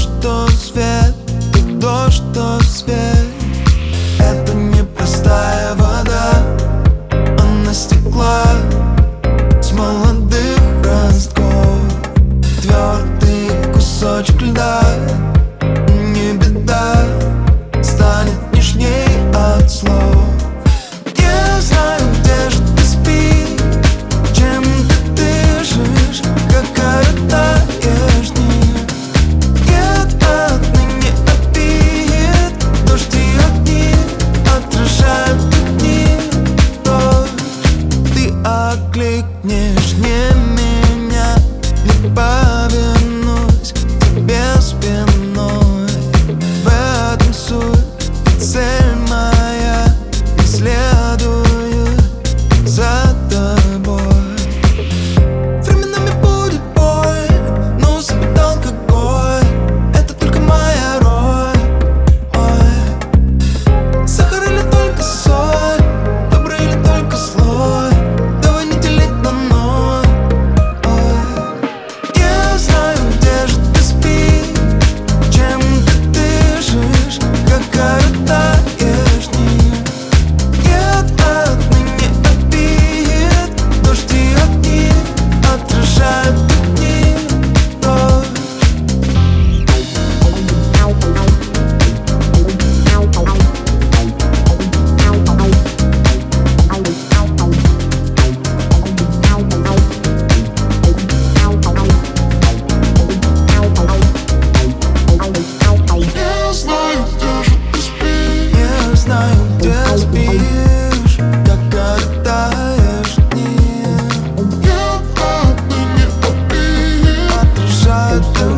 что свет, как дождь, что свет. Это не простая вода, она стекла с молодых ростков. Твердый кусочек льда, не беда, станет нежней от слов. Я знаю, где же ты спишь, чем ты дышишь, как коротаешь дни. Нет, отныне обид, дождь и огни отражают дни. Ты окликнешь не меня, не повернусь к тебе спиной. В этом суть, цель моя, и следую за тобой. Временами будет боль, но усыпит алкоголь. Это только моя роль. Ой. Сахар или только соль, добрый или только злой, давай не делить на ноль. Ой. Я знаю, где же ты спишь, чем ты дышишь, как коротаешь дни. Нет, отныне обид, дождь и огни отражают дни. Я знаю, где спишь, как коротаешь дни. Отражают